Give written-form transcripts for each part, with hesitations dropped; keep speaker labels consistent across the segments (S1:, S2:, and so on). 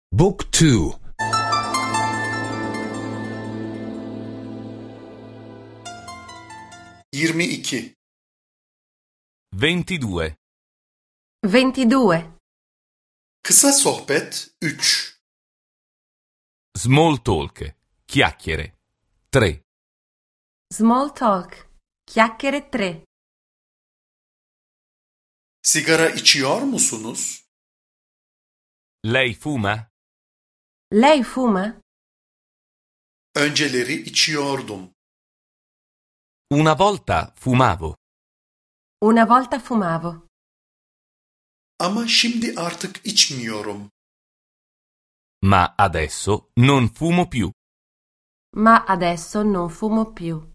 S1: Book 2.
S2: 22.
S3: 22.
S4: 22.
S2: Kısa sohbet 3.
S3: Small talk. Chiacchiere. 3.
S4: Small talk. Chiacchiere 3.
S2: Sigara içiyor musunuz?
S3: Lei fuma?
S4: Lei fuma?
S2: Önceleri içiyordum.
S3: Una volta fumavo,
S4: Una volta fumavo,
S2: Ama şimdi artık içmiyorum.
S3: ma adesso non fumo più.
S4: ma adesso non fumo più.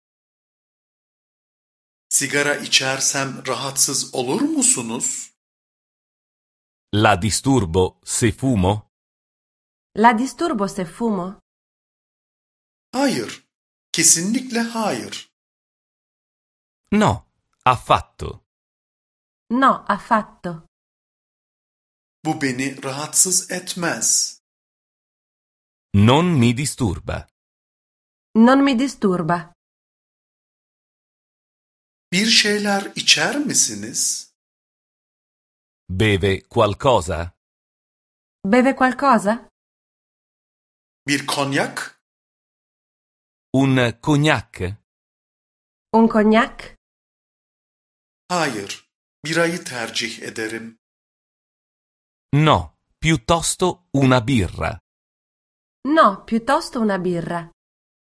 S2: Sigara içersem rahatsız olur musunuz?
S3: La disturbo se fumo?
S4: La disturbo se fumo?
S2: Hayır. Kesinlikle hayır.
S3: No, affatto.
S4: No, affatto.
S2: Bu beni rahatsız etmez.
S3: Non mi disturba.
S4: Non mi disturba.
S2: Bir şeyler içer misiniz?
S3: Beve qualcosa?
S4: Beve qualcosa?
S2: Bir konyak?
S3: Un cognac?
S4: Un cognac?
S2: Hayır. Birayı tercih ederim.
S3: No, piuttosto una birra.
S4: No, piuttosto una birra.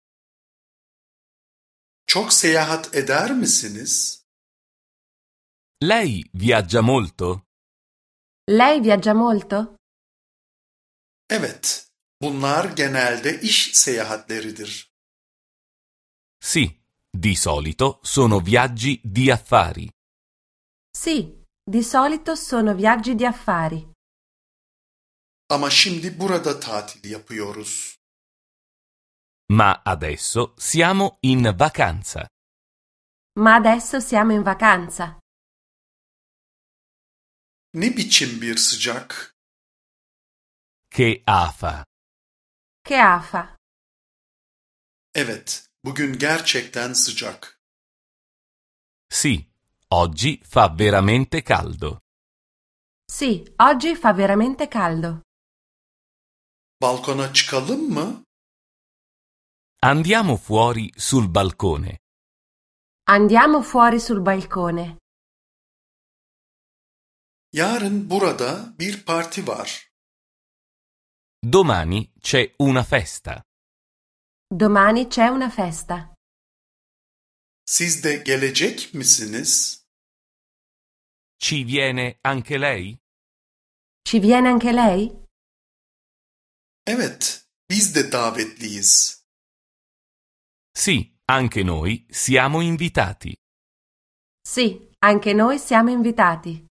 S2: Çok seyahat eder misiniz?
S3: Lei viaggia molto?
S4: Lei viaggia molto?
S2: Evet. Bunlar genelde iş seyahatleridir.
S3: Sì, di solito sono viaggi di affari.
S4: Sì, di solito sono viaggi di affari.
S2: Ama şimdi burada tatil yapıyoruz.
S3: Ma adesso siamo in vacanza.
S4: Ma adesso siamo in vacanza.
S2: Ne biçim bir sıcak?
S3: Che afa.
S4: Che afa.
S2: Evet, bugün gerçekten sıcak.
S3: Sì, oggi fa veramente caldo.
S4: Sì, oggi fa veramente caldo.
S2: Balkona çıkalım mı?
S3: Andiamo fuori sul balcone.
S4: Andiamo fuori sul balcone.
S2: Yarın burada bir parti var.
S3: Domani c'è una festa.
S4: Domani c'è una festa.
S2: Siz de gelecek misiniz?
S3: Ci viene anche lei?
S4: Ci viene anche lei?
S2: Evet, biz de davetliyiz.
S3: Sì, anche noi siamo invitati.
S4: Sì, anche noi siamo invitati.